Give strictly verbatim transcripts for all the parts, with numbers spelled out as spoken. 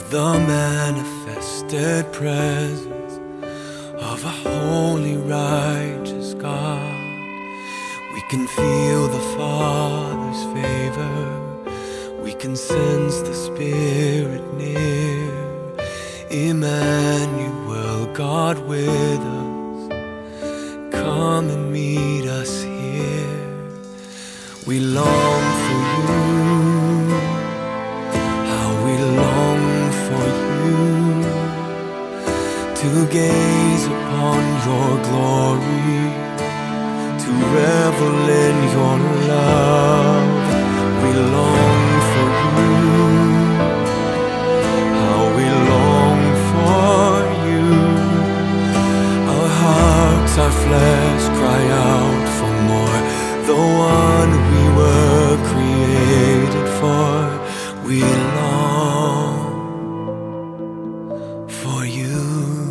the manifested presence of a holy, righteous God. We can feel the Father's favor, we can sense the Spirit near. Emmanuel, God with us, come and meet us here. We long for you, how we long for you, to gaze upon your glory, to revel in your love. We long for you, how we long for you. Our hearts, our flesh cry out for more, the one we were created for. We long for you.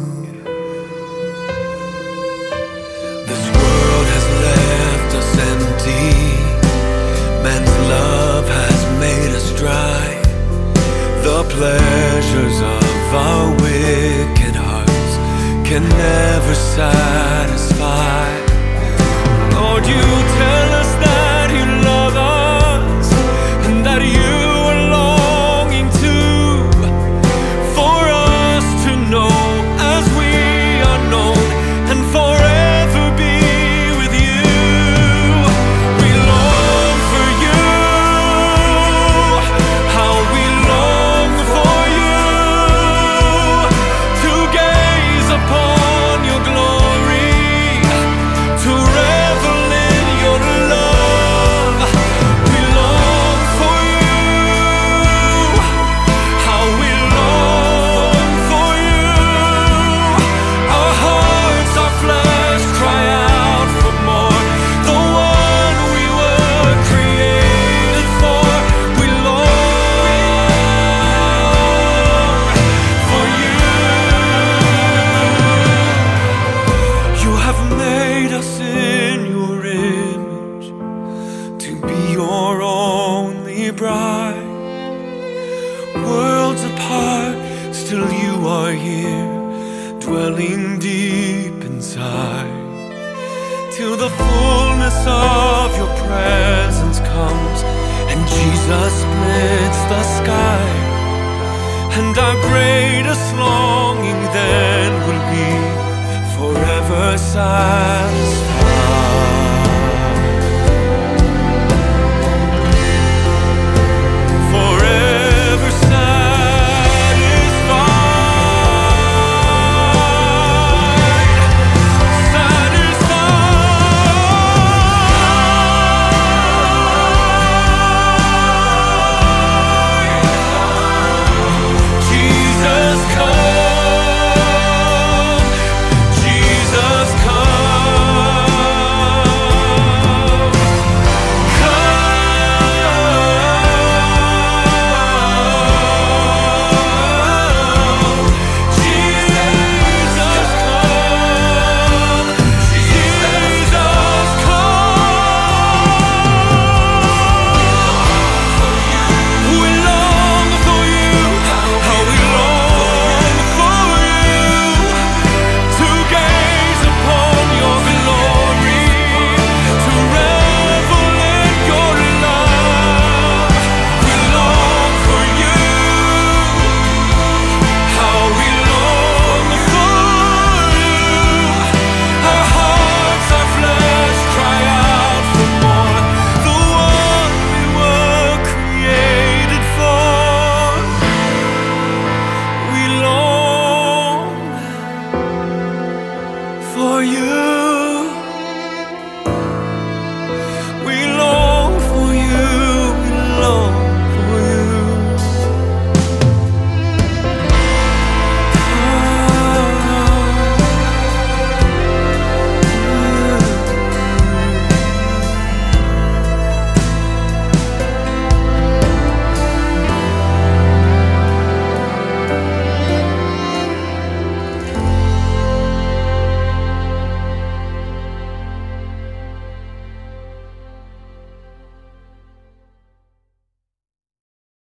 This world has left us empty, man's love has made us dry. The pleasures of our wicked hearts can never satisfy. Lord, you tell us that you love us and that you are longing to, for us to know as we are known and forever be with you. We long for you, how we long for you, to gaze upon your glory, to revel in your love. We long for you, how we long for you. Our hearts, our flesh cry out for more, the one we were created for. We long for you. You have made us in your image to be your only bride. Worlds apart, still you are here, dwelling deep inside. Till the fullness of your presence comes and Jesus splits the sky. And our greatest longing then will be forever satisfied.